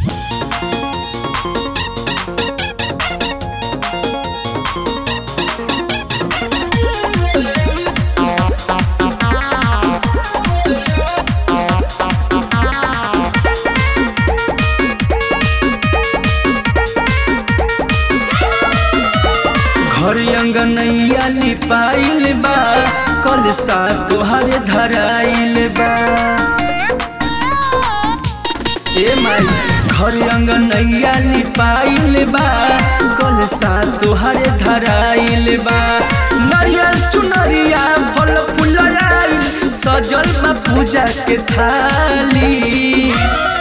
घर अंगनैया लिपाइल बा कलसा तोहरे धराइल बा। ए माई घर अंगनैया लिपाइल बा कलसा तोहरे धराइल बा। नरियल चुनरिया फल फूल आइल सजल बा पूजा के थाली।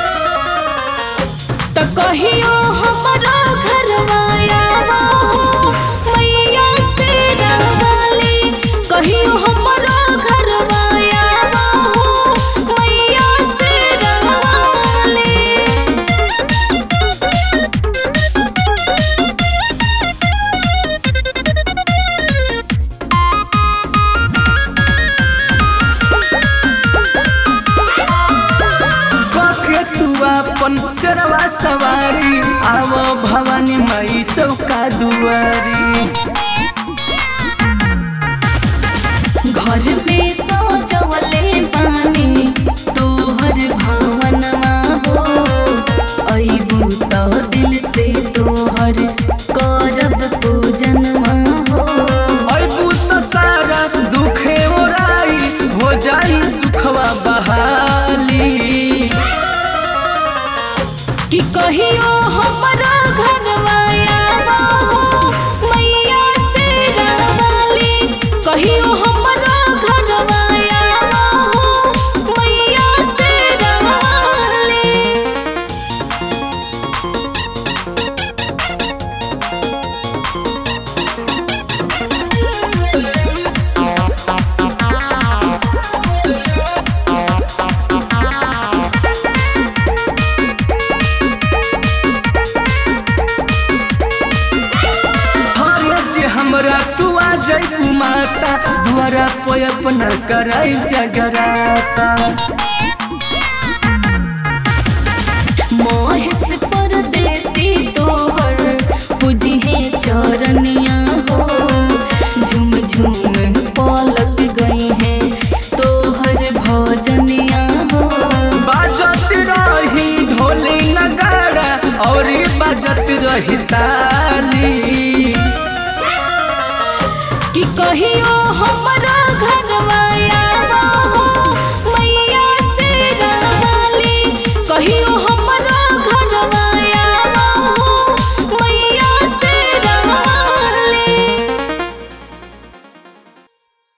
तो कहियो हमारा घरवा आवा हो मैया से रवाली। कहियो हमारा घरवा आवा हो मैया से रवाली। कके तू अपन शेरवा सवारी आव भवानी माई चौका दुआरी। घर में सजवले बानी तोहर भावनवा हो। अइबू तो दिल से तोहर करब पूजनवा हो। अइबू तो सारा दुखे ओराई हो जाई सुखवा बहाली। कि कहियो हमारा घरवा आवा हो मैया से रवाली। कहियो हमारा घरवा आवा हो मैया से रवाली। हरे जे हमरा तू आ जाई माता द्वारा पे अपना कराई जगराता। मोहिस परदेसी तोहर पूजिहे चरनिया हो। झूम झूम पलक गई है तोहर भजनिया हो। बाजत रही ढोली नगाड़ा और बाजत रही ताली। कि कहियो हमारा घरवा